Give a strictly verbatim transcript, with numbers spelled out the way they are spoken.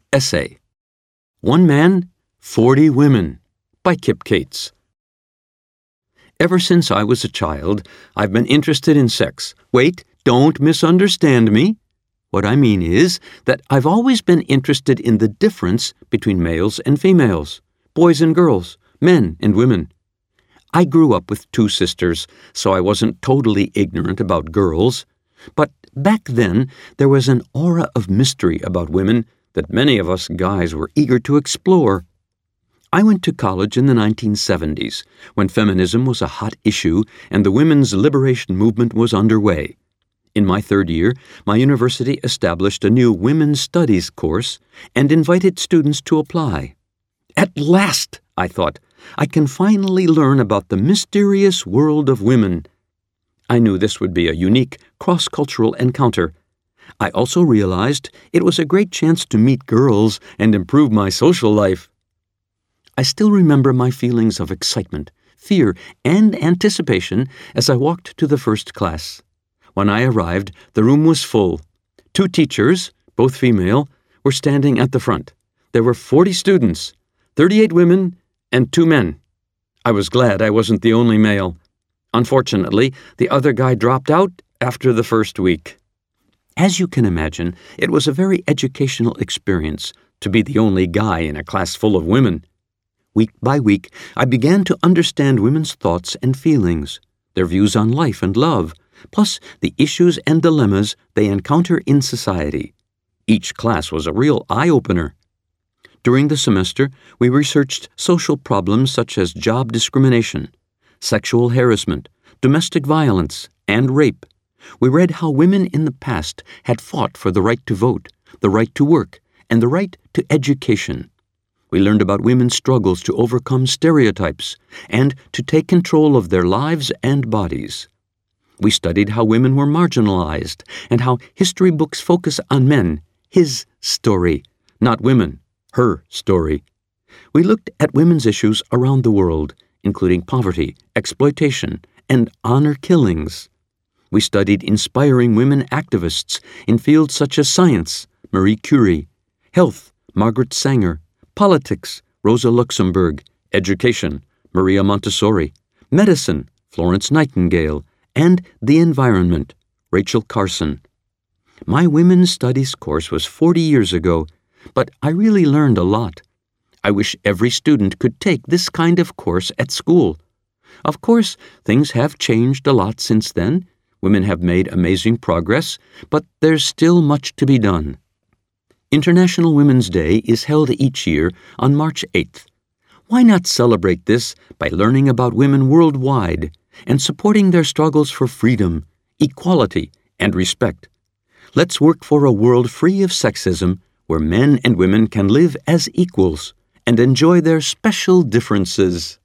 Essay. One Man, Forty Women by Kip Cates. Ever since I was a child, I've been interested in sex. Wait, don't misunderstand me. What I mean is that I've always been interested in the difference between males and females, boys and girls, men and women. I grew up with two sisters, so I wasn't totally ignorant about girls. But back then, there was an aura of mystery about women that many of us guys were eager to explore. I went to college in the nineteen seventies, when feminism was a hot issue and the women's liberation movement was underway. In my third year, my university established a new women's studies course and invited students to apply. At last, I thought, I can finally learn about the mysterious world of women. I knew this would be a unique, cross-cultural encounter. I also realized it was a great chance to meet girls and improve my social life. I still remember my feelings of excitement, fear, and anticipation as I walked to the first class. When I arrived, the room was full. Two teachers, both female, were standing at the front. There were forty students, thirty-eight women, and two men. I was glad I wasn't the only male. Unfortunately, the other guy dropped out after the first week. As you can imagine, it was a very educational experience to be the only guy in a class full of women. Week by week, I began to understand women's thoughts and feelings, their views on life and love, plus the issues and dilemmas they encounter in society. Each class was a real eye-opener. During the semester, we researched social problems such as job discrimination, sexual harassment, domestic violence, and rape. We read how women in the past had fought for the right to vote, the right to work, and the right to education. We learned about women's struggles to overcome stereotypes and to take control of their lives and bodies. We studied how women were marginalized and how history books focus on men, his story, not women, her story. We looked at women's issues around the world, including poverty, exploitation, and honor killings. We studied inspiring women activists in fields such as science, Marie Curie, health, Margaret Sanger, politics, Rosa Luxemburg, education, Maria Montessori, medicine, Florence Nightingale, and the environment, Rachel Carson. My women's studies course was forty years ago, but I really learned a lot. I wish every student could take this kind of course at school. Of course, things have changed a lot since then. Women have made amazing progress, but there's still much to be done. International Women's Day is held each year on March eighth. Why not celebrate this by learning about women worldwide and supporting their struggles for freedom, equality, and respect? Let's work for a world free of sexism where men and women can live as equals and enjoy their special differences.